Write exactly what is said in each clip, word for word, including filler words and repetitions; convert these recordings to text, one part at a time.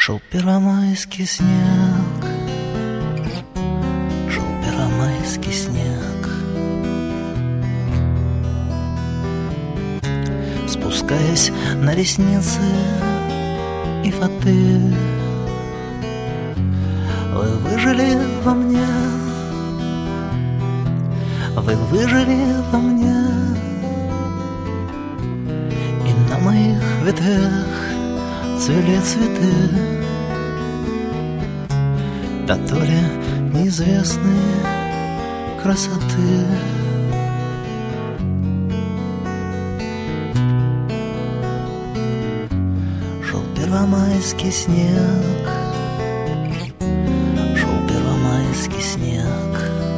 Шел первомайский снег, шел первомайский снег, спускаясь на ресницы и фаты. Вы выжили во мне, вы выжили во мне, и на моих ветвях цвели цветы, да то ли неизвестные красоты. Шел первомайский снег, шел первомайский снег,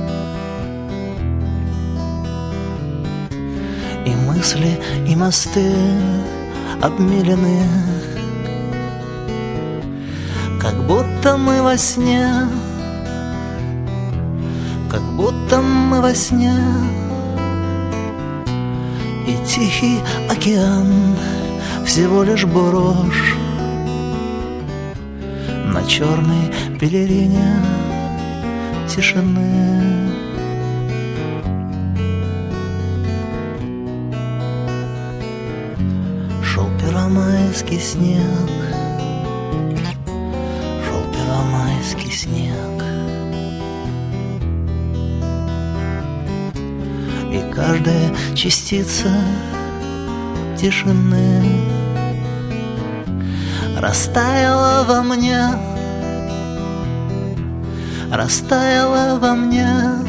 и мысли, и мосты обмилены, как будто мы во сне, как будто мы во сне. И тихий океан всего лишь брошь на черной пелерине тишины. Шел первомайский снег, первомайский снег, и каждая частица тишины растаяла во мне, растаяла во мне,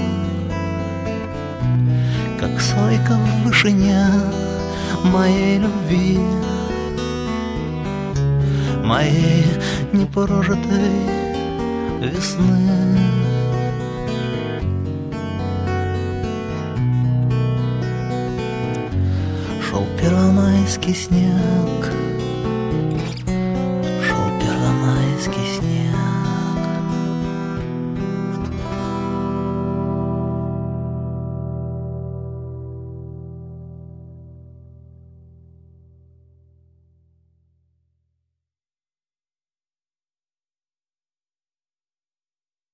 как сойка в вышине моей любви, моей непрожитой весны. Шел первомайский снег,